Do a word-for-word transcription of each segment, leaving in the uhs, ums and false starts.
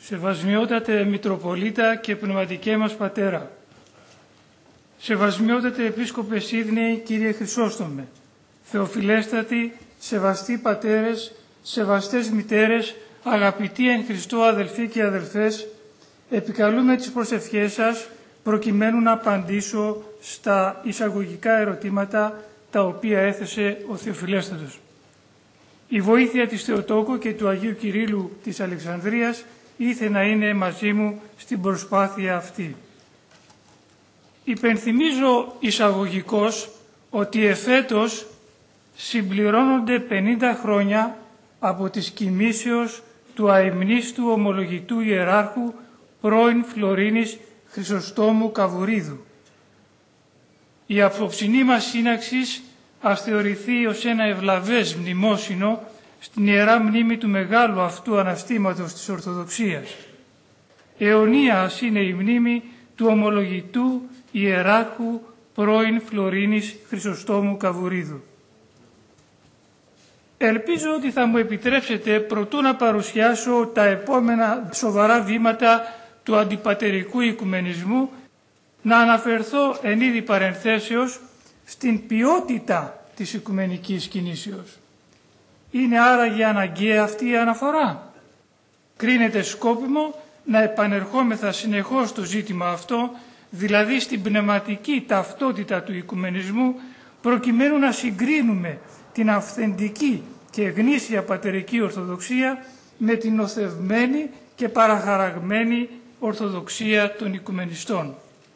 Σεβασμιότατε Μητροπολίτα και Πνευματικέ μας Πατέρα, Σεβασμιότατε Επίσκοπε Σίδνεϊ Κύριε Χρυσόστομε, Θεοφιλέστατοι, Σεβαστοί Πατέρες, Σεβαστές Μητέρες, αγαπητοί εν Χριστώ αδελφοί και αδελφές, επικαλούμε τις προσευχές σας προκειμένου να απαντήσω στα εισαγωγικά ερωτήματα τα οποία έθεσε ο Θεοφιλέστατος. Η βοήθεια της Θεοτόκου και του Αγίου Κυρίλλου της Αλεξανδρίας ήθε να είναι μαζί μου στην προσπάθεια αυτή. Υπενθυμίζω εισαγωγικώς ότι εφέτος συμπληρώνονται πενήντα χρόνια από τις κοιμήσεως του αειμνίστου ομολογητού ιεράρχου πρώην Φλωρίνης Χρυσοστόμου Καβουρίδου. Η απόψινή μας σύναξης ας θεωρηθεί ως ένα ευλαβές μνημόσυνο στην ιερά μνήμη του μεγάλου αυτού αναστήματος της Ορθοδοξίας. Αιωνία ας είναι η μνήμη του ομολογητού ιεράρχου πρώην Φλωρίνης Χρυσοστόμου Καβουρίδου. Ελπίζω ότι θα μου επιτρέψετε προτού να παρουσιάσω τα επόμενα σοβαρά βήματα του αντιπατερικού οικουμενισμού να αναφερθώ εν είδη παρενθέσεως στην ποιότητα της οικουμενικής κινήσεως. Είναι άραγε αναγκαία αυτή η αναφορά? Κρίνεται σκόπιμο να επανερχόμεθα συνεχώς στο ζήτημα αυτό, δηλαδή στην πνευματική ταυτότητα του οικουμενισμού, προκειμένου να συγκρίνουμε την αυθεντική και γνήσια πατερική Ορθοδοξία με την νοθευμένη και παραχαραγμένη Ορθοδοξία των οικουμενιστών.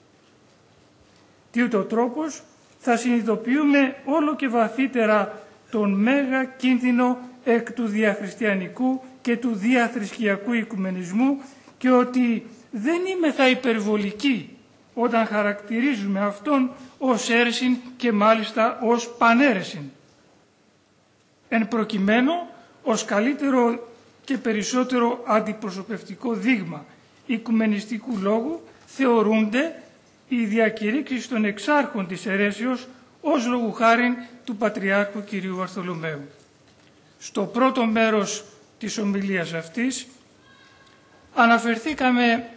Τι ούτω τρόπος θα συνειδητοποιούμε όλο και βαθύτερα τον μέγα κίνδυνο εκ του διαχριστιανικού και του διαθρησκειακού οικουμενισμού και ότι δεν είμεθα υπερβολικοί όταν χαρακτηρίζουμε αυτόν ως αίρεσιν και μάλιστα ως παναίρεσιν. Εν προκειμένου, ως καλύτερο και περισσότερο αντιπροσωπευτικό δείγμα οικουμενιστικού λόγου θεωρούνται οι διακηρύξεις των εξάρχων της αιρέσεως ως λόγου χάριν του Πατριάρχου Κυρίου Βαρθολομαίου. Στο πρώτο μέρος της ομιλίας αυτής αναφερθήκαμε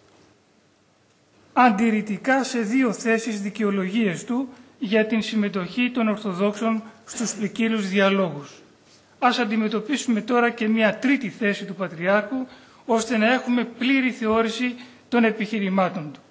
αντιρρητικά σε δύο θέσεις δικαιολογίες του για την συμμετοχή των Ορθοδόξων στους ποικίλους διαλόγους. Ας αντιμετωπίσουμε τώρα και μια τρίτη θέση του Πατριάρχου, ώστε να έχουμε πλήρη θεώρηση των επιχειρημάτων του.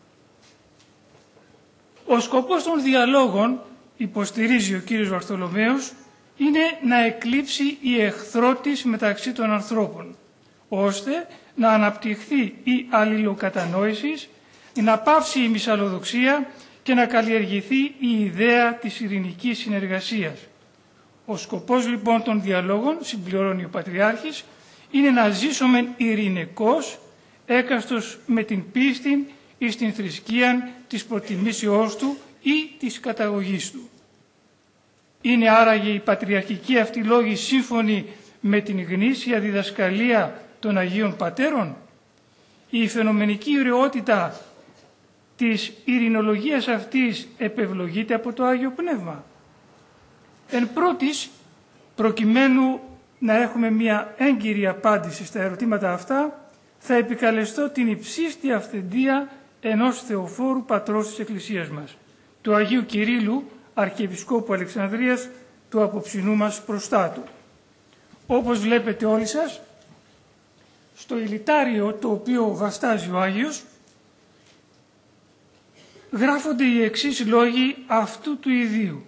Ο σκοπός των διαλόγων, υποστηρίζει ο κύριος Βαρθολομαίος, είναι να εκλείψει η εχθρότης μεταξύ των ανθρώπων, ώστε να αναπτυχθεί η αλληλοκατανόηση, να πάυσει η μυσαλλοδοξία και να καλλιεργηθεί η ιδέα της ειρηνικής συνεργασίας. Ο σκοπός λοιπόν των διαλόγων, συμπληρώνει ο Πατριάρχης, είναι να ζήσουμε ειρηνικώς, έκαστος με την πίστη ή στην θρησκεία της προτιμήσεώς του ή της καταγωγής του. Είναι άραγε η πατριαρχική αυτή λόγη σύμφωνη με την γνήσια διδασκαλία των Αγίων Πατέρων? Η φαινομενική ωραιότητα της ειρηνολογίας αυτής επευλογείται από το Άγιο Πνεύμα? Εν πρώτης, προκειμένου να έχουμε μια έγκυρη απάντηση στα ερωτήματα αυτά, θα επικαλεστώ την υψίστη αυθεντία ενός Θεοφόρου πατρός της Εκκλησίας μας, του Αγίου Κυρίλλου, Αρχιεπισκόπου Αλεξανδρίας, του απόψινού μας προστάτου. Όπως βλέπετε όλοι σας, στο ηλιτάριο το οποίο βαστάζει ο Άγιος, γράφονται οι εξής λόγοι αυτού του ιδίου.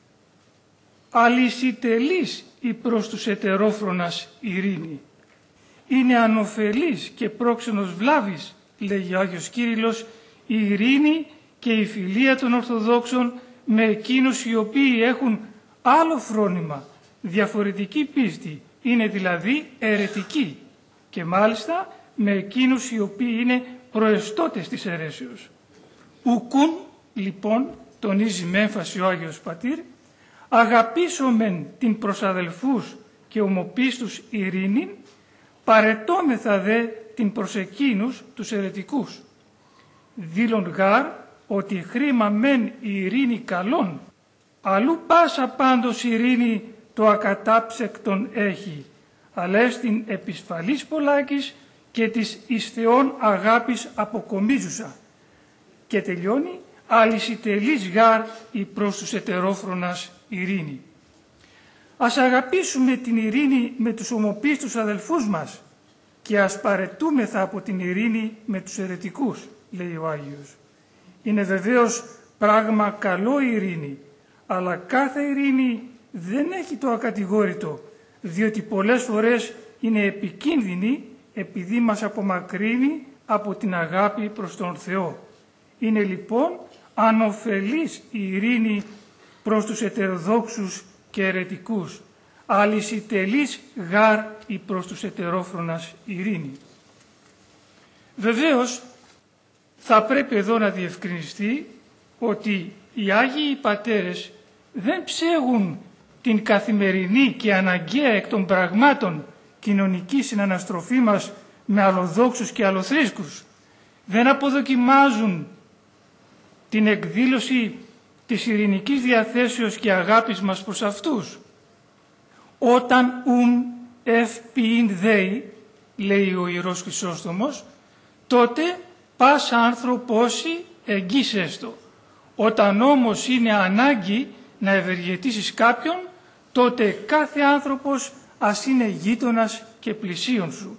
«Αλυσιτελής η προς τους ετερόφρονας ειρήνη. Είναι ανοφελής και πρόξενος βλάβης», λέγει ο Άγιος Κύριλλος, «η ειρήνη και η φιλία των Ορθοδόξων με εκείνους οι οποίοι έχουν άλλο φρόνημα, διαφορετική πίστη, είναι δηλαδή αιρετικοί, και μάλιστα με εκείνους οι οποίοι είναι προεστώτες της αιρέσεως. Ουκούν, λοιπόν, τονίζει με έμφαση ο Άγιος Πατήρ, αγαπήσομεν την προς αδελφούς και ομοπίστους ειρήνην, παρετώμεθα δε την προς εκείνους τους αιρετικούς. Δήλων γάρ ότι χρήμα μεν η ειρήνη καλών, αλλού πάσα πάντως ειρήνη το ακατάψεκτον έχει, αλλά έστιν επισφαλής πολλάκης και της εις Θεόν αγάπης αποκομίζουσα. Και τελειώνει, αλυσιτελής γάρ η προς τους ετερόφρονας ειρήνη. Ας αγαπήσουμε την ειρήνη με τους ομοπίστους αδελφούς μας και ας παρετούμεθα από την ειρήνη με τους αιρετικούς, λέει ο Άγιος. Είναι βεβαίως πράγμα καλό η ειρήνη, αλλά κάθε ειρήνη δεν έχει το ακατηγόρητο, διότι πολλές φορές είναι επικίνδυνη επειδή μας απομακρύνει από την αγάπη προς τον Θεό. Είναι λοιπόν ανωφελής η ειρήνη προς τους ετεροδόξους και αιρετικούς, αλυσιτελής γάρ η προς τους ετερόφρονας ειρήνη. Βεβαίως θα πρέπει εδώ να διευκρινιστεί ότι οι Άγιοι Πατέρες δεν ψέγουν την καθημερινή και αναγκαία εκ των πραγμάτων κοινωνική συναναστροφή μας με αλλοδόξους και αλλοθρήσκους. Δεν αποδοκιμάζουν την εκδήλωση της ειρηνικής διαθέσεως και αγάπης μας προς αυτούς. Όταν ουν ευποιήν δέη, λέει ο Ιερός Χρυσόστομος, τότε πάσα άνθρωποσι εγγύσεστο. Όταν όμως είναι ανάγκη να ευεργετήσεις κάποιον, τότε κάθε άνθρωπος ας είναι γείτονας και πλησίον σου.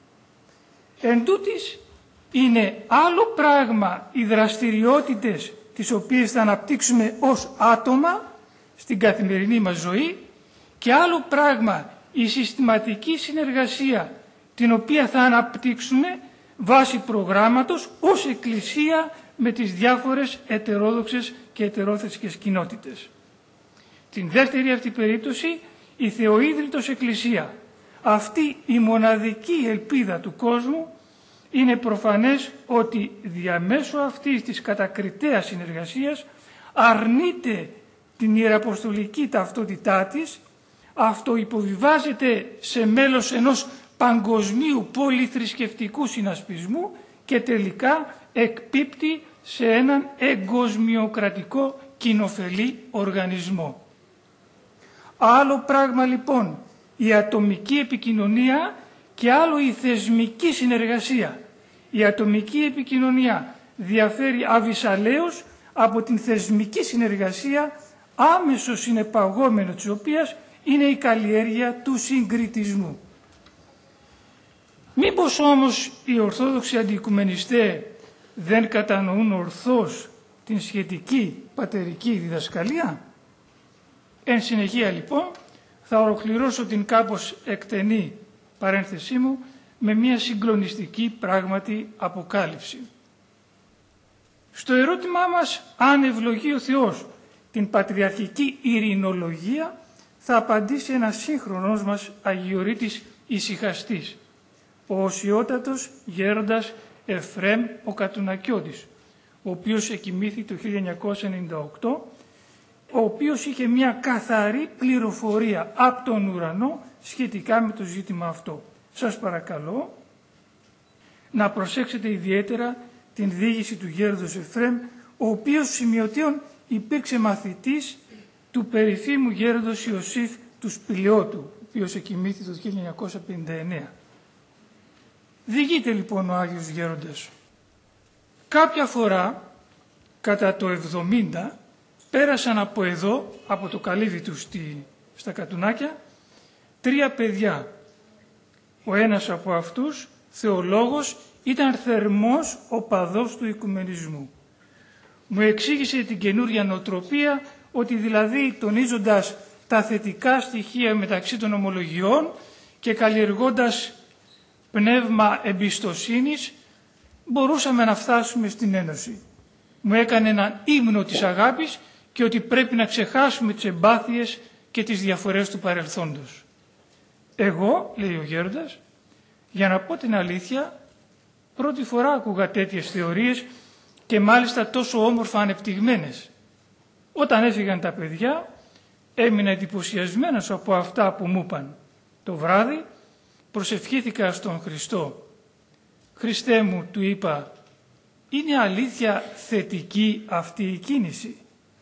Εν τούτοις, είναι άλλο πράγμα οι δραστηριότητες τις οποίες θα αναπτύξουμε ως άτομα στην καθημερινή μας ζωή και άλλο πράγμα η συστηματική συνεργασία την οποία θα αναπτύξουμε βάσει προγράμματος ως Εκκλησία με τις διάφορες ετερόδοξες και ετερόθρησκες κοινότητες. Την δεύτερη αυτή περίπτωση η Θεοίδρυτος Εκκλησία, αυτή η μοναδική ελπίδα του κόσμου, είναι προφανές ότι διαμέσου αυτής της κατακριτέας συνεργασίας αρνείται την ιεραποστολική ταυτότητά της, αυτοϋποβιβάζεται σε μέλος ενός παγκοσμίου πολυθρησκευτικού συνασπισμού και τελικά εκπίπτει σε έναν εγκοσμιοκρατικό κοινοφελή οργανισμό. Άλλο πράγμα λοιπόν η ατομική επικοινωνία και άλλο η θεσμική συνεργασία. Η ατομική επικοινωνία διαφέρει αβυσαλαίως από την θεσμική συνεργασία, άμεσο συνεπαγόμενο της οποίας είναι η καλλιέργεια του συγκριτισμού. Μήπως όμως οι Ορθόδοξοι Αντιοικουμενιστές δεν κατανοούν ορθώς την σχετική πατερική διδασκαλία? Εν συνεχεία λοιπόν θα ολοκληρώσω την κάπως εκτενή παρένθεσή μου με μια συγκλονιστική πράγματι αποκάλυψη. Στο ερώτημά μας αν ευλογεί ο Θεός την πατριαρχική ειρηνολογία θα απαντήσει ένας σύγχρονος μας Αγιορείτης ησυχαστής, ο οσιότατος γέροντας Εφραίμ ο Κατουνακιώτης, ο οποίος εκοιμήθη το χίλια εννιακόσια ενενήντα οκτώ, ο οποίος είχε μια καθαρή πληροφορία από τον ουρανό σχετικά με το ζήτημα αυτό. Σας παρακαλώ να προσέξετε ιδιαίτερα την διήγηση του γέροντος Εφραίμ, ο οποίος σημειωτέων υπήρξε μαθητής του περίφημου γέροντος Ιωσήφ του Σπηλαιώτου, ο οποίος εκοιμήθη το χίλια εννιακόσια πενήντα εννέα. Διηγείται λοιπόν ο Άγιος Γέροντας. Κάποια φορά, κατά το εβδομήντα, πέρασαν από εδώ, από το καλύβι του στη, στα Κατουνάκια, τρία παιδιά. Ο ένας από αυτούς, θεολόγος, ήταν θερμός οπαδός του οικουμενισμού. Μου εξήγησε την καινούρια νοοτροπία, ότι δηλαδή τονίζοντας τα θετικά στοιχεία μεταξύ των ομολογιών και καλλιεργώντας πνεύμα εμπιστοσύνης, μπορούσαμε να φτάσουμε στην Ένωση. Μου έκανε έναν ύμνο της αγάπης και ότι πρέπει να ξεχάσουμε τις εμπάθειες και τις διαφορές του παρελθόντος. Εγώ, λέει ο γέροντας, για να πω την αλήθεια, πρώτη φορά άκουγα τέτοιες θεωρίες και μάλιστα τόσο όμορφα ανεπτυγμένες. Όταν έφυγαν τα παιδιά, έμεινα εντυπωσιασμένος από αυτά που μου είπαν. Το βράδυ προσευχήθηκα στον Χριστό. «Χριστέ μου», του είπα, «είναι αλήθεια θετική αυτή η κίνηση?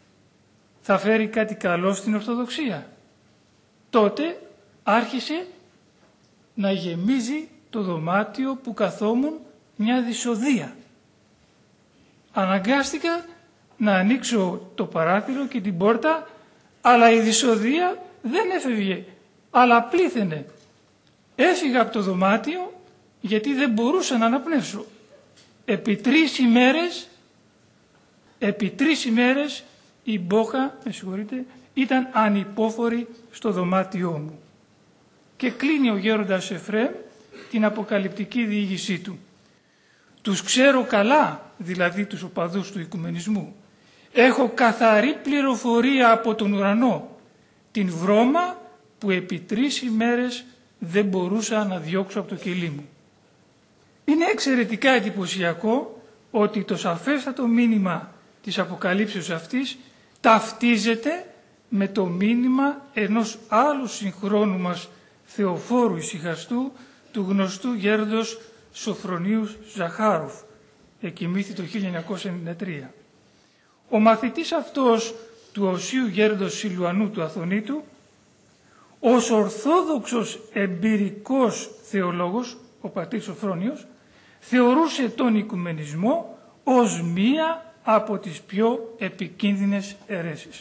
Θα φέρει κάτι καλό στην Ορθοδοξία?» Τότε άρχισε να γεμίζει το δωμάτιο που καθόμουν μια δυσοδεία. Αναγκάστηκα να ανοίξω το παράθυρο και την πόρτα, αλλά η δυσοδεία δεν έφευγε, αλλά πλήθαινε. Έφυγα από το δωμάτιο γιατί δεν μπορούσα να αναπνεύσω. Επί τρεις ημέρες, επί τρεις ημέρες η μπόχα, με συγχωρείτε, ήταν ανυπόφορη στο δωμάτιό μου. Και κλείνει ο γέροντας Εφραίμ την αποκαλυπτική διήγησή του. Τους ξέρω καλά, δηλαδή τους οπαδούς του οικουμενισμού. Έχω καθαρή πληροφορία από τον ουρανό, την βρώμα που επί τρεις ημέρες δεν μπορούσα να διώξω από το κελί μου. Είναι εξαιρετικά εντυπωσιακό ότι το σαφέστατο μήνυμα της αποκαλύψεως αυτής ταυτίζεται με το μήνυμα ενός άλλου συγχρόνου μας θεοφόρου ησυχαστού, του γνωστού γέροντος Σοφρονίου Ζαχάροφ, εκοιμήθη το χίλια εννιακόσια ενενήντα τρία. Ο μαθητής αυτός του οσίου γέροντος Σιλουανού του Αθωνίτου, ως ορθόδοξος εμπειρικός θεολόγος, ο πατήρ Σοφρόνιος, θεωρούσε τον οικουμενισμό ως μία από τις πιο επικίνδυνες αιρέσεις.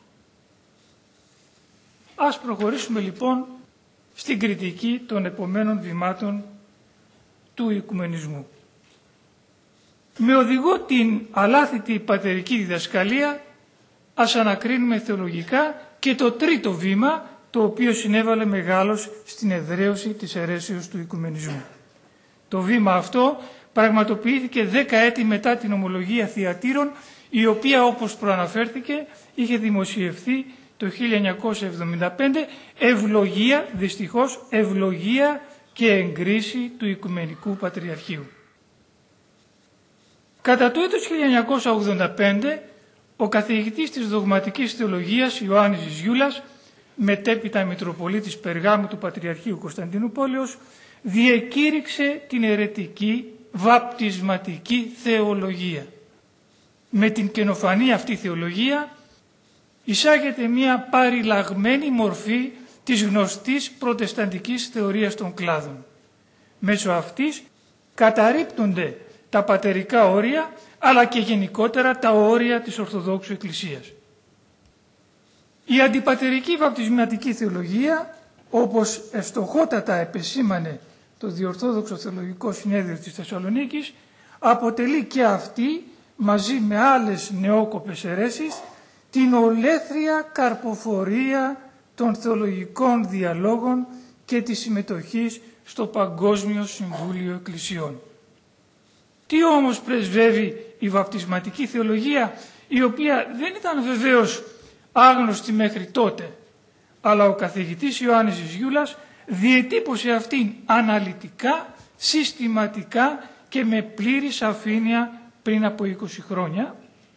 Ας προχωρήσουμε λοιπόν στην κριτική των επομένων βημάτων του οικουμενισμού. Με οδηγό την αλάθητη πατερική διδασκαλία, ας ανακρίνουμε θεολογικά και το τρίτο βήμα, το οποίο συνέβαλε μεγάλος στην εδραίωση της αιρέσεως του οικουμενισμού. Το βήμα αυτό πραγματοποιήθηκε δέκα έτη μετά την ομολογία Θειατήρων, η οποία, όπως προαναφέρθηκε, είχε δημοσιευθεί το χίλια εννιακόσια εβδομήντα πέντε, ευλογία, δυστυχώς, ευλογία και εγκρίση του Οικουμενικού Πατριαρχείου. Κατά το έτος χίλια εννιακόσια ογδόντα πέντε, ο καθηγητής της δογματικής θεολογίας Ιωάννης Ζιούλας, μετέπειτα Μητροπολίτης Περγάμου του Πατριαρχείου Κωνσταντινούπολεως, διεκήρυξε την αιρετική βαπτισματική θεολογία. Με την καινοφανή αυτή θεολογία εισάγεται μια παριλαγμένη μορφή της γνωστής προτεσταντικής θεωρίας των κλάδων. Μέσω αυτής καταρρίπτονται τα πατερικά όρια, αλλά και γενικότερα τα όρια της Ορθοδόξου Εκκλησίας. Η αντιπατερική βαπτισματική θεολογία, όπως ευστοχότατα επεσήμανε το Διορθόδοξο Θεολογικό Συνέδριο της Θεσσαλονίκης, αποτελεί και αυτή, μαζί με άλλες νεόκοπες αιρέσεις, την ολέθρια καρποφορία των θεολογικών διαλόγων και της συμμετοχής στο Παγκόσμιο Συμβούλιο Εκκλησιών. Τι όμως πρεσβεύει η βαπτισματική θεολογία, η οποία δεν ήταν βεβαίως άγνωστη μέχρι τότε, αλλά ο καθηγητής Ιωάννης Ζιούλας διετύπωσε αυτήν αναλυτικά, συστηματικά και με πλήρη σαφήνεια πριν από είκοσι χρόνια.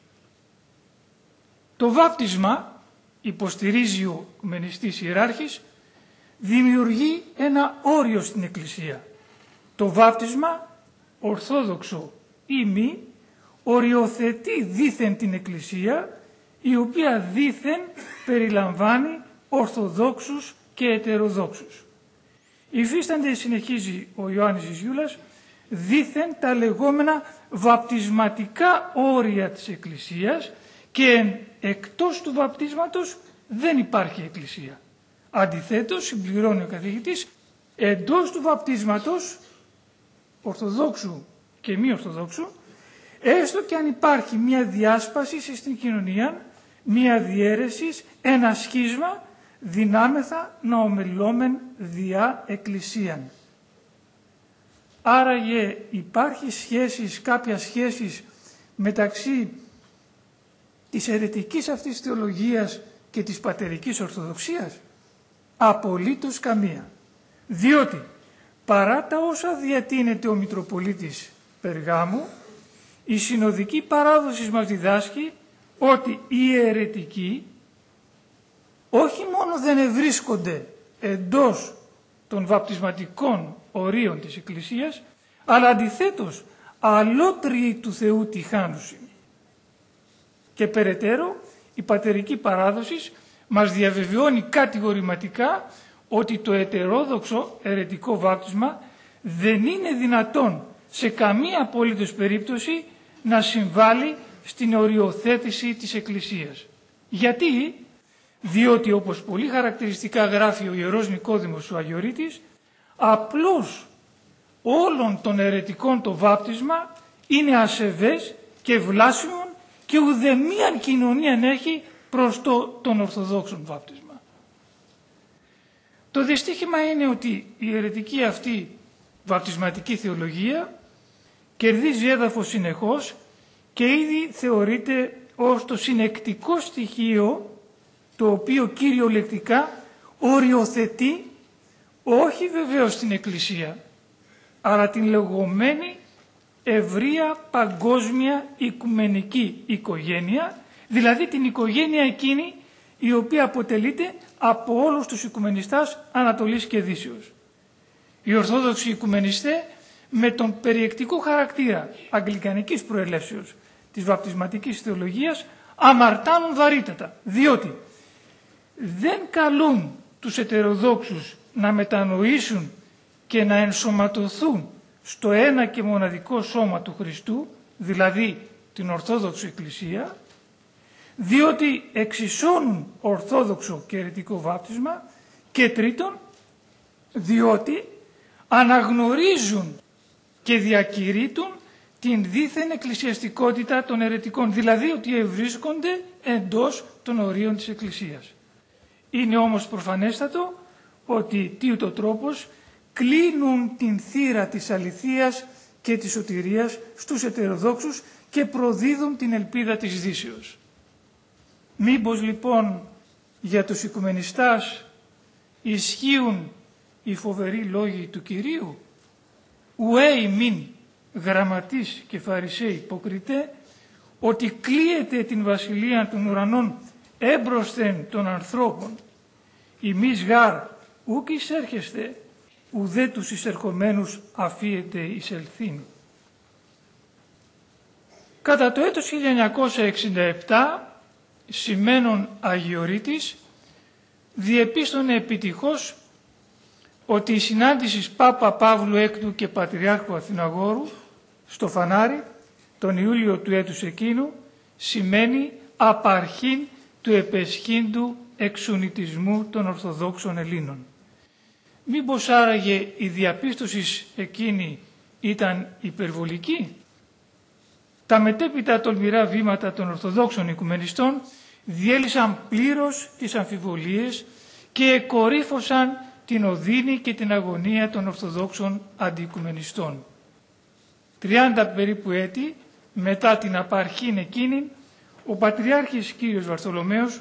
Το βάπτισμα, υποστηρίζει ο οικουμενιστής ιεράρχης, δημιουργεί ένα όριο στην Εκκλησία. Το βάπτισμα, ορθόδοξο ή μη, οριοθετεί δήθεν την Εκκλησία, η οποία δήθεν περιλαμβάνει ορθοδόξους και ετεροδόξους. Υφίστανται, συνεχίζει ο Ιωάννης Ζιούλας, δήθεν τα λεγόμενα βαπτισματικά όρια της Εκκλησίας και εκτός του βαπτίσματος δεν υπάρχει Εκκλησία. Αντιθέτως, συμπληρώνει ο καθηγητής, εντός του βαπτίσματος, ορθοδόξου και μη ορθοδόξου, έστω και αν υπάρχει μια διάσπαση στην κοινωνία, μια διαίρεση, ένα σχίσμα, δυνάμεθα να ομιλόμεν διά εκκλησίαν. Άραγε υπάρχει σχέσεις, κάποια σχέσεις μεταξύ της αιρετικής αυτής θεολογίας και της πατερικής ορθοδοξίας? Απολύτως καμία. Διότι παρά τα όσα διατείνεται ο Μητροπολίτης Περγάμου, η συνοδική παράδοση μας διδάσκει ότι οι αιρετικοί όχι μόνο δεν ευρίσκονται εντός των βαπτισματικών ορίων της Εκκλησίας, αλλά αντιθέτως αλότριοι του Θεού τυχάνουσιν. Και περαιτέρω η πατερική παράδοση μας διαβεβαιώνει κατηγορηματικά ότι το ετερόδοξο αιρετικό βάπτισμα δεν είναι δυνατόν σε καμία απολύτως περίπτωση να συμβάλλει στην οριοθέτηση της Εκκλησίας. Γιατί? Διότι, όπως πολύ χαρακτηριστικά γράφει ο Ιερός Νικόδημος ο Αγιορείτης, απλώς όλων των αιρετικών το βάπτισμα είναι ασεβές και βλάσιμον και ουδεμίαν κοινωνία έχει προς το, τον Ορθοδόξον βάπτισμα. Το δυστύχημα είναι ότι η αιρετική αυτή βαπτισματική θεολογία κερδίζει έδαφος συνεχώς και ήδη θεωρείται ως το συνεκτικό στοιχείο το οποίο κυριολεκτικά οριοθετεί όχι βεβαίως την Εκκλησία αλλά την λεγόμενη ευρεία παγκόσμια οικουμενική οικογένεια, δηλαδή την οικογένεια εκείνη η οποία αποτελείται από όλους τους οικουμενιστάς Ανατολής και Δύσεως. Οι Ορθόδοξοι οικουμενιστές με τον περιεκτικό χαρακτήρα αγγλικανικής προελεύσεως της βαπτισματικής θεολογίας αμαρτάνουν βαρύτατα, διότι δεν καλούν τους ετεροδόξους να μετανοήσουν και να ενσωματωθούν στο ένα και μοναδικό σώμα του Χριστού, δηλαδή την Ορθόδοξη Εκκλησία, διότι εξισώνουν ορθόδοξο και αιρετικό βάπτισμα, και τρίτον, διότι αναγνωρίζουν και διακηρύττουν την δίθεν εκκλησιαστικότητα των αιρετικών, δηλαδή ότι ευρίσκονται εντός των ορίων της Εκκλησίας. Είναι όμως προφανέστατο ότι τούτο τρόπος κλείνουν την θύρα της αληθείας και της σωτηρίας στους ετεροδόξους και προδίδουν την ελπίδα της Δύσεως. Μήπως λοιπόν για τους οικουμενιστάς ισχύουν οι φοβεροί λόγοι του Κυρίου? Ουέ ημίν γραμματείς και φαρισαίοι υποκριτέ, ότι κλείεται την βασιλεία των ουρανών έμπροσθεν των ανθρώπων. Ημείς γάρ ουκ εισέρχεστε, ουδέ τους εισερχομένους αφίετε εισελθήν. Κατά το έτος χίλια εννιακόσια εξήντα επτά, σημαίνον Αγιορείτης διεπίστωνε επιτυχώς ότι η συνάντηση Πάπα Παύλου Έκτου και Πατριάρχου Αθηναγόρου στο Φανάρι τον Ιούλιο του έτους εκείνου σημαίνει απαρχήν του επεσχύντου εξουνητισμού των Ορθοδόξων Ελλήνων. Μήπως άραγε η διαπίστωση εκείνη ήταν υπερβολική? Τα μετέπειτα τολμηρά βήματα των Ορθοδόξων Οικουμενιστών διέλυσαν πλήρως τις αμφιβολίες και εκορύφωσαν την οδύνη και την αγωνία των Ορθοδόξων Αντιοικουμενιστών. Τριάντα περίπου έτη μετά την απαρχήν εκείνη, ο Πατριάρχης Κύριος Βαρθολομαίος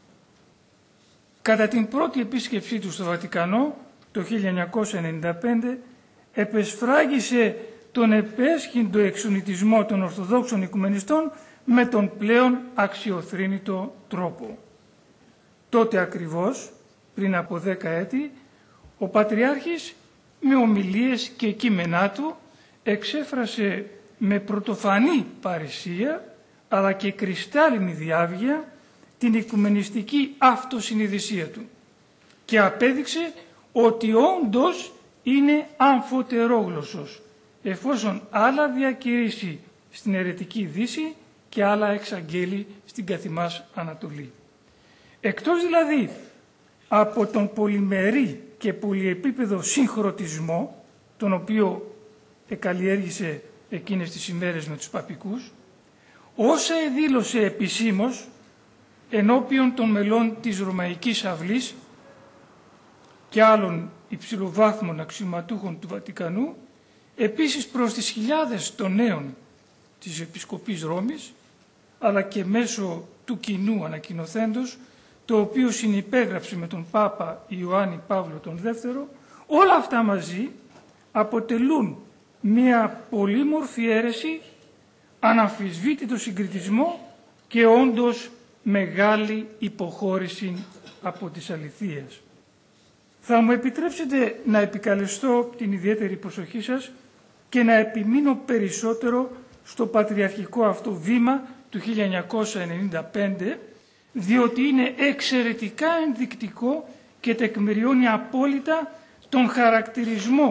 κατά την πρώτη επίσκεψή του στο Βατικανό το χίλια εννιακόσια ενενήντα πέντε επεσφράγισε τον επέσχυντο εξουνητισμό των Ορθοδόξων Οικουμενιστών με τον πλέον αξιοθρήνητο τρόπο. Τότε ακριβώς, πριν από δέκα έτη, ο Πατριάρχης με ομιλίες και κείμενά του εξέφρασε με πρωτοφανή παρησία αλλά και κρυστάλλινη διάβγεια την οικουμενιστική αυτοσυνειδησία του και απέδειξε ότι όντως είναι αμφωτερόγλωσσος, εφόσον άλλα διακηρύσει στην αιρετική Δύση και άλλα εξαγγέλει στην καθημάς Ανατολή. Εκτός δηλαδή από τον πολυμερή και πολυεπίπεδο συγχρονισμό, τον οποίο εκαλλιέργησε εκείνες τις ημέρες με τους παπικούς, όσα εδήλωσε επισήμως ενώπιον των μελών της Ρωμαϊκής Αυλής και άλλων υψηλοβάθμων αξιωματούχων του Βατικανού, επίσης προς τις χιλιάδες των νέων της Επισκοπής Ρώμης, αλλά και μέσω του κοινού ανακοινωθέντος, το οποίο συνυπέγραψε με τον Πάπα Ιωάννη Παύλο τον Δεύτερο, όλα αυτά μαζί αποτελούν μια πολύμορφη αίρεση, αναμφισβήτητο συγκριτισμό και όντως μεγάλη υποχώρηση από τις αληθείες. Θα μου επιτρέψετε να επικαλεστώ την ιδιαίτερη προσοχή σας και να επιμείνω περισσότερο στο πατριαρχικό αυτό βήμα του χίλια εννιακόσια ενενήντα πέντε, διότι είναι εξαιρετικά ενδεικτικό και τεκμηριώνει απόλυτα τον χαρακτηρισμό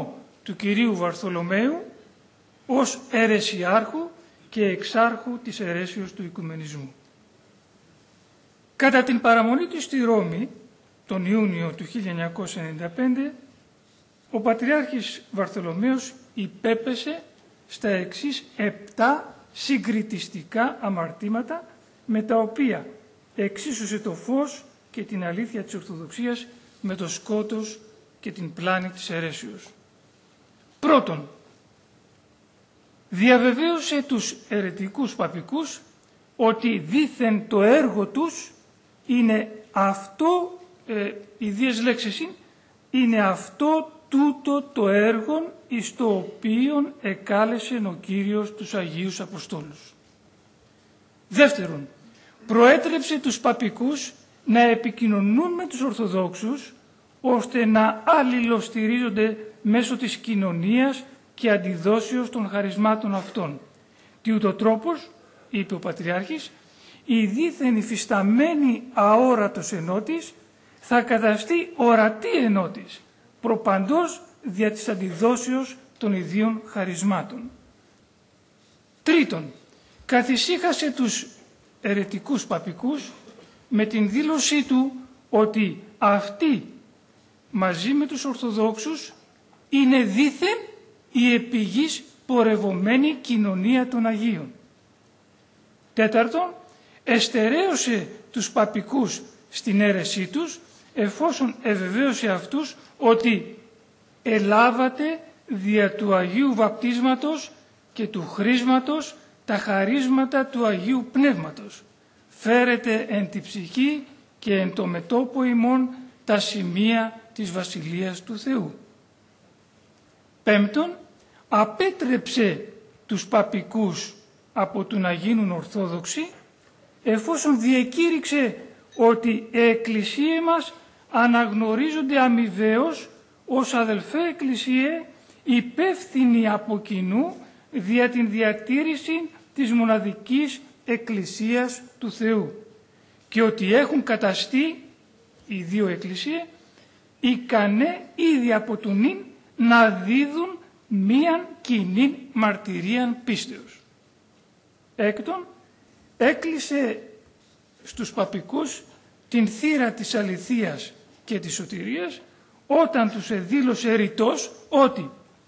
του Κυρίου Βαρθολομαίου ως αιρεσιάρχου και εξάρχου της αιρέσεως του οικουμενισμού. Κατά την παραμονή του στη Ρώμη, τον Ιούνιο του χίλια εννιακόσια ενενήντα πέντε, ο Πατριάρχης Βαρθολομαίος υπέπεσε στα εξής επτά συγκριτιστικά αμαρτήματα, με τα οποία εξίσωσε το φως και την αλήθεια της Ορθοδοξίας με το σκότος και την πλάνη της αιρέσεως. Πρώτον, διαβεβαίωσε τους αιρετικούς παπικούς ότι δήθεν το έργο τους είναι αυτό, ε, οι δύο λέξεις είναι, είναι αυτό τούτο το έργο εις το οποίο εκάλεσε ο Κύριος τους Αγίους Αποστόλους. Δεύτερον, προέτρεψε τους παπικούς να επικοινωνούν με τους Ορθοδόξους ώστε να αλληλοστηρίζονται μέσω της κοινωνίας και αντιδόσεως των χαρισμάτων αυτών. Τι ούτω τρόπος, είπε ο Πατριάρχης, η δίθεν υφισταμένη αόρατος ενότης θα καταστεί ορατή ενότης, προπαντός δια της αντιδόσεως των ιδίων χαρισμάτων. Τρίτον, καθησύχασε τους αιρετικούς παπικούς με την δήλωσή του ότι αυτοί μαζί με τους Ορθοδόξους είναι δήθεν η επιγής πορευωμένη κοινωνία των Αγίων. Τέταρτον, εστερέωσε τους παπικούς στην αίρεσή τους, εφόσον ευεβαίωσε αυτούς ότι ελάβατε δια του Αγίου Βαπτίσματος και του χρίσματος τα χαρίσματα του Αγίου Πνεύματος. Φέρετε εν τη ψυχή και εν το μετώπο ημών τα σημεία της Βασιλείας του Θεού. Πέμπτον, απέτρεψε τους παπικούς από το να γίνουν Ορθόδοξοι, εφόσον διεκήρυξε ότι οι εκκλησίες μας αναγνωρίζονται αμοιβαίως ως αδελφέ εκκλησίε υπεύθυνοι από κοινού δια την διατήρηση της μοναδικής εκκλησίας του Θεού και ότι έχουν καταστεί οι δύο εκκλησίες ικανέ ήδη από του νυν να δίδουν μίαν κοινή μαρτυρίαν πίστεως. Έκτον, έκλεισε στους παπικούς την θύρα της αληθείας και της σωτηρίας όταν τους εδήλωσε ρητός ότι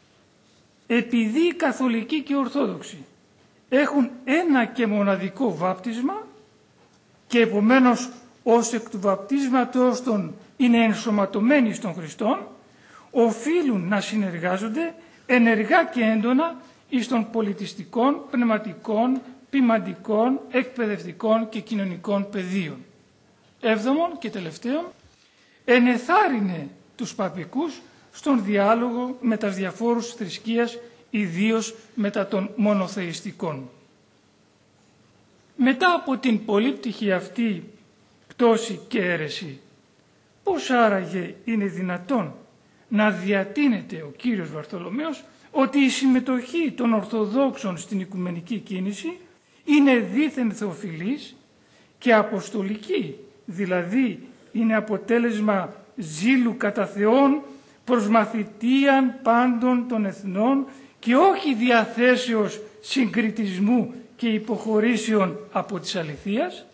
επειδή οι καθολικοί και οι ορθόδοξοι έχουν ένα και μοναδικό βάπτισμα και επομένως ως εκ του βαπτίσματος των είναι ενσωματωμένοι στον Χριστόν, οφείλουν να συνεργάζονται ενεργά και έντονα εις των πολιτιστικών, πνευματικών, ποιμαντικών, εκπαιδευτικών και κοινωνικών πεδίων. Έβδομον και τελευταίον, ενεθάρρυνε τους παπικούς στον διάλογο με τα διαφόρους θρησκείας, ιδίως μετά των μονοθεϊστικών. Μετά από την πολύπτυχη αυτή πτώση και αίρεση, πώς άραγε είναι δυνατόν να διατείνεται ο κύριος Βαρθολομαίος ότι η συμμετοχή των Ορθοδόξων στην οικουμενική κίνηση είναι δήθεν θεοφιλής και αποστολική, δηλαδή είναι αποτέλεσμα ζήλου κατά Θεόν προς μαθητείαν πάντων των εθνών και όχι διαθέσεως συγκριτισμού και υποχωρήσεων από της αληθείας.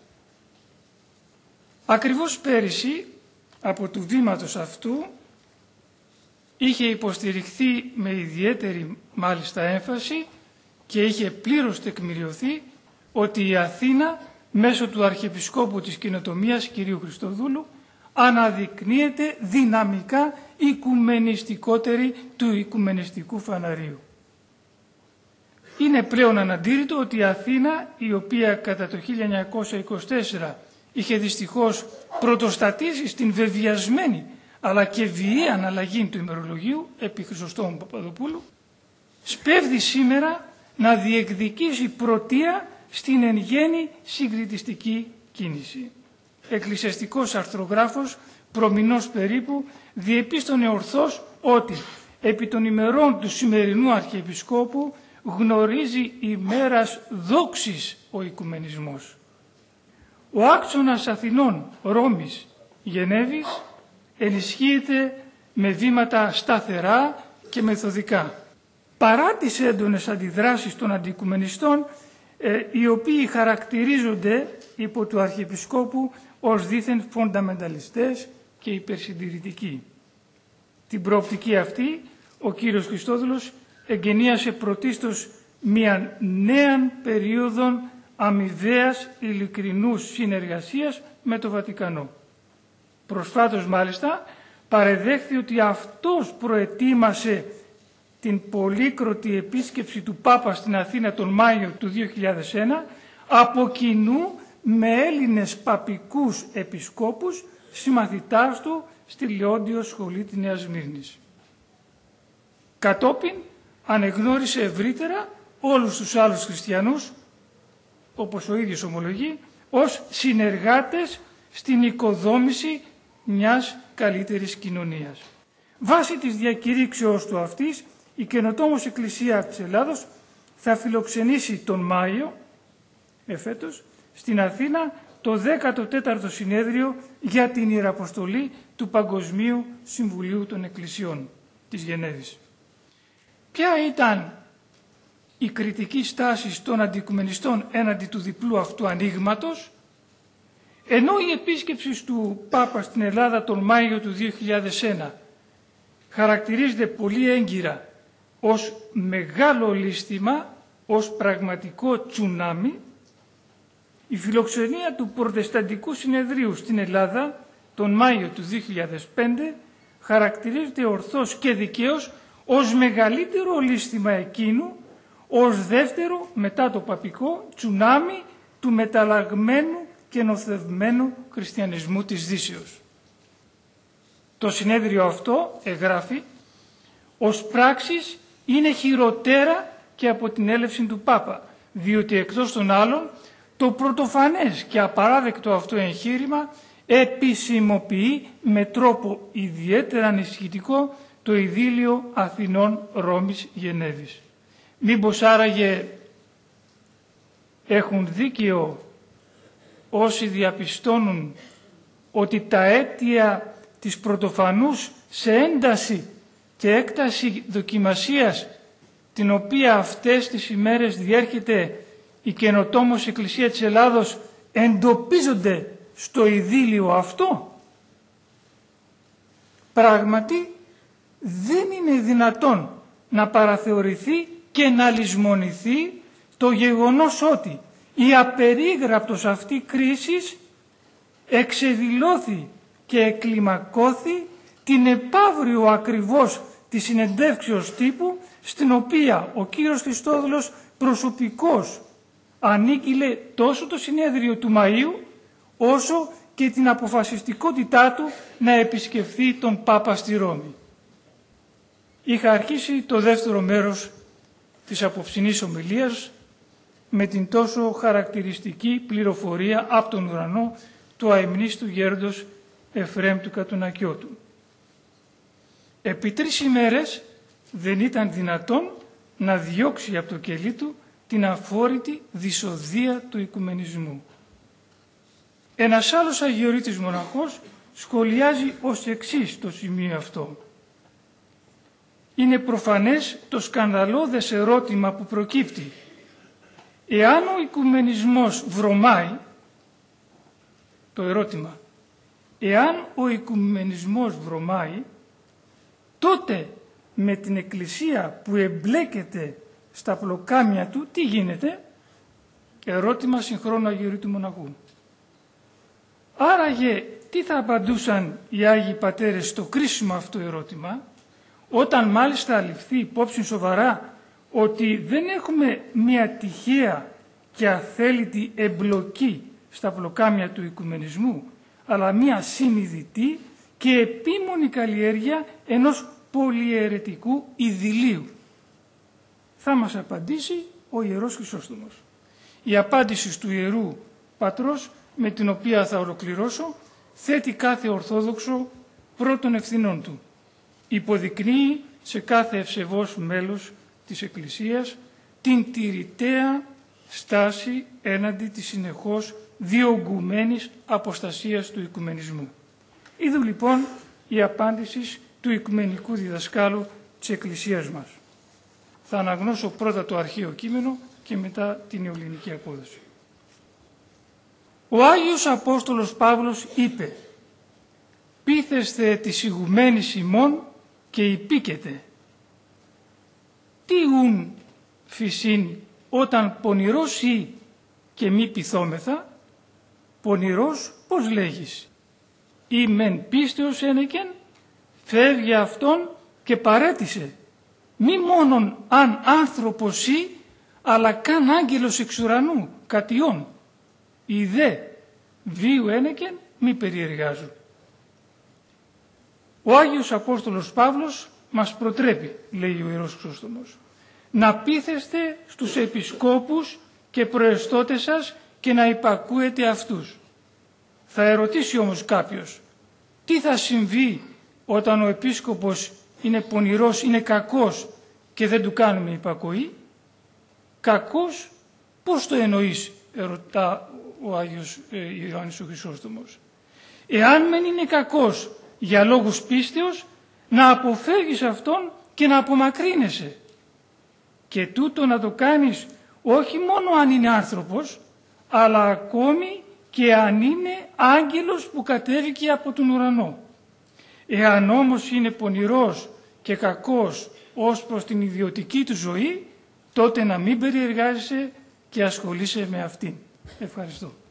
Ακριβώς πέρυσι από του βήματος αυτού είχε υποστηριχθεί με ιδιαίτερη μάλιστα έμφαση και είχε πλήρως τεκμηριωθεί ότι η Αθήνα μέσω του Αρχιεπισκόπου της Καινοτομίας κ. Χριστοδούλου αναδεικνύεται δυναμικά οικουμενιστικότερη του οικουμενιστικού φαναρίου. Είναι πλέον αναντήρητο ότι η Αθήνα, η οποία κατά το χίλια εννιακόσια είκοσι τέσσερα είχε δυστυχώς πρωτοστατήσει στην βεβαιασμένη αλλά και βιαία αναλλαγή του ημερολογίου επί Χρυσοστόμου Παπαδοπούλου, σπέβδει σήμερα να διεκδικήσει πρωτεία στην εν γέννη συγκριτιστική κίνηση. Εκκλησιαστικός αρθρογράφος προμηνός περίπου διεπίστωνε ορθώς ότι επί των ημερών του σημερινού Αρχιεπισκόπου γνωρίζει ημέρας δόξης ο οικουμενισμός. Ο άξονας Αθηνών, Ρώμης, Γενέβης ενισχύεται με βήματα σταθερά και μεθοδικά. Παρά τις έντονες αντιδράσεις των αντιοικουμενιστών, ε, οι οποίοι χαρακτηρίζονται υπό του Αρχιεπισκόπου ως δήθεν φονταμενταλιστές και υπερσυντηρητικοί. Την προοπτική αυτή ο κύριος Χριστόδουλος εγκαινίασε πρωτίστως μια νέα περίοδο αμοιβαίας ειλικρινούς συνεργασίας με το Βατικανό. Προσφάτως μάλιστα παρεδέχθη ότι αυτός προετοίμασε την πολύκροτη επίσκεψη του Πάπα στην Αθήνα τον Μάιο του δύο χιλιάδες ένα από κοινού με Έλληνες παπικούς επισκόπους συμμαθητάς του στη Λεόντιο Σχολή της Νέας Σμύρνης. Κατόπιν ανεγνώρισε ευρύτερα όλους τους άλλους χριστιανούς, όπως ο ίδιος ομολογεί, ως συνεργάτες στην οικοδόμηση μιας καλύτερης κοινωνίας. Βάσει της διακηρύξεως του αυτής, η καινοτόμως Εκκλησία της Ελλάδος θα φιλοξενήσει τον Μάιο εφέτος στην Αθήνα το δέκατο τέταρτο συνέδριο για την Ιεραποστολή του Παγκοσμίου Συμβουλίου των Εκκλησιών της Γενέβης. Ποια ήταν η κριτική στάση των αντιοικουμενιστών έναντι του διπλού αυτού ανοίγματος? Ενώ η επίσκεψη του Πάπα στην Ελλάδα τον Μάιο του δύο χιλιάδες ένα χαρακτηρίζεται πολύ έγκυρα ως μεγάλο λύστημα, ως πραγματικό τσουνάμι, η φιλοξενία του Προτεσταντικού Συνεδρίου στην Ελλάδα τον Μάιο του δύο χιλιάδες πέντε χαρακτηρίζεται ορθώς και δικαίως ως μεγαλύτερο λύστημα εκείνου, ως δεύτερο μετά το παπικό τσουνάμι του μεταλλαγμένου και νοθευμένου χριστιανισμού της Δύσεως. Το συνέδριο αυτό εγγράφει ως πράξεις είναι χειροτέρα και από την έλευση του Πάπα, διότι εκτός των άλλων το πρωτοφανές και απαράδεκτο αυτό εγχείρημα επισημοποιεί με τρόπο ιδιαίτερα ανησυχητικό το ειδήλιο Αθηνών Ρώμης Γενέβης. Μήπως άραγε έχουν δίκαιο όσοι διαπιστώνουν ότι τα αίτια της πρωτοφανούς σε ένταση και έκταση δοκιμασίας την οποία αυτές τις ημέρες διέρχεται η καινοτόμως Εκκλησία της Ελλάδος εντοπίζονται στο ειδήλιο αυτό? Πράγματι δεν είναι δυνατόν να παραθεωρηθεί και να λησμονηθεί το γεγονός ότι η απερίγραπτος αυτή κρίση εξεδηλώθη και εκλιμακώθη την επαύριο ακριβώς της συνεντεύξεως τύπου στην οποία ο κύριος Χριστόδουλος προσωπικός ανήκειλε τόσο το συνέδριο του Μαΐου όσο και την αποφασιστικότητά του να επισκεφθεί τον Πάπα στη Ρώμη. Είχα αρχίσει το δεύτερο μέρος της απόψινής ομιλίας με την τόσο χαρακτηριστική πληροφορία από τον ουρανό του αημνίστου γέροντος Εφραίμ του Κατουνακιώτου. Επί τρεις ημέρες δεν ήταν δυνατόν να διώξει από το κελί του την αφόρητη δυσοδεία του οικουμενισμού. Ένας άλλος αγιορείτης μοναχός σχολιάζει ως εξής το σημείο αυτό. Είναι προφανές το σκανδαλώδες ερώτημα που προκύπτει. Εάν ο οικουμενισμός βρωμάει, το ερώτημα, εάν ο οικουμενισμός βρωμάει, τότε με την Εκκλησία που εμπλέκεται στα πλοκάμια του, τι γίνεται? Ερώτημα συγχρόνου αγιορείτου μοναχού. Άραγε τι θα απαντούσαν οι Άγιοι Πατέρες στο κρίσιμο αυτό ερώτημα, όταν μάλιστα αληφθεί υπόψη σοβαρά ότι δεν έχουμε μία τυχαία και αθέλητη εμπλοκή στα πλοκάμια του οικουμενισμού, αλλά μία συνειδητή και επίμονη καλλιέργεια ενός πολυαιρετικού ειδηλίου? Θα μας απαντήσει ο Ιερός Χρυσόστομος. Η απάντηση του Ιερού Πατρός, με την οποία θα ολοκληρώσω, θέτει κάθε Ορθόδοξο πρώτων ευθυνών του. Υποδεικνύει σε κάθε ευσεβώς μέλος της Εκκλησίας την τηρηταία στάση έναντι της συνεχώς διωγγουμένης αποστασίας του οικουμενισμού. Είδου λοιπόν η απάντηση του οικουμενικού διδασκάλου της της Εκκλησίας μας. Θα αναγνώσω πρώτα το αρχαίο κείμενο και μετά την ελληνική απόδοση. Ο Άγιος Απόστολος Παύλος είπε «Πείθεστε της ηγουμένης ημών και υπήκετε. Τι ουν φυσίν όταν πονηρός ή και μη πειθόμεθα, πονηρός πώς λέγεις, ή μεν πίστεως ένεκεν, φεύγει αυτόν και παρέτησε, μη μόνον αν άνθρωπος ή, αλλά καν άγγελος εξ ουρανού, κατιών, η δε βίου ένεκεν μη περιεργάζουν». Ο Άγιος Απόστολος Παύλος μας προτρέπει, λέει ο Ιερός Χρυσόστομος, να πείθεστε στους επισκόπους και προεστώτες σας και να υπακούετε αυτούς. Θα ερωτήσει όμως κάποιος, τι θα συμβεί όταν ο επίσκοπος είναι πονηρός, είναι κακός και δεν του κάνουμε υπακοή? Κακός, πώς το εννοείς, ερωτά ο Άγιος ε, Ιωάννης ο Χρυσόστομος. Εάν μεν είναι κακός για λόγους πίστεως, να αποφεύγεις αυτόν και να απομακρύνεσαι. Και τούτο να το κάνεις όχι μόνο αν είναι άνθρωπος, αλλά ακόμη και αν είναι άγγελος που κατέβηκε από τον ουρανό. Εάν όμως είναι πονηρός και κακός ως προς την ιδιωτική του ζωή, τότε να μην περιεργάζεσαι και ασχολείσαι με αυτήν. Ευχαριστώ.